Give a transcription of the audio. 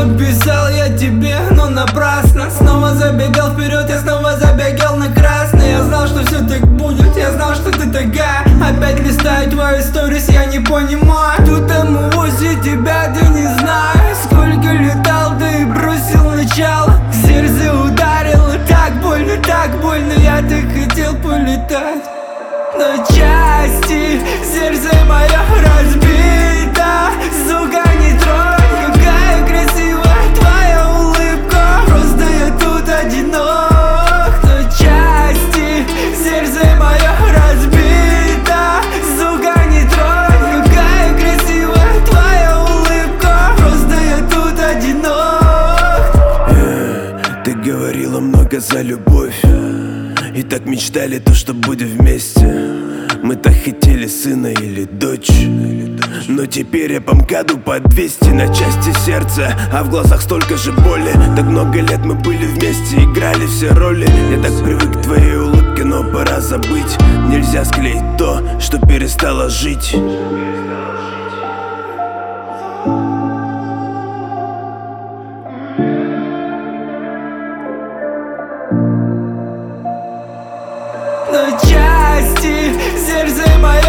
Написал я тебе, но напрасно. Снова забегал вперед, я снова забегал на красный. Я знал, что все так будет, я знал, что ты такая. Опять листаю твою сторис, я не понимаю. Тут там возле тебя, ты не знаешь. Сколько летал, ты бросил начало. Сердце ударило, так больно. Я так хотел полетать на части. Сердце мое разбито, сука, не тронь. Какая красивая твоя улыбка. Просто я тут одинок на части. Сердце мое разбито, сука, не тронь. Какая красивая твоя улыбка. Просто я тут одинок. Ты говорила много за любовь, и так мечтали то, что будем вместе. Мы так хотели сына или дочь, но теперь я по МКАДу по 200 на части сердца, а в глазах столько же боли. Так много лет мы были вместе, играли все роли. Я так привык к твоей улыбке, но пора забыть. Нельзя склеить то, что перестало жить. На части сердце мое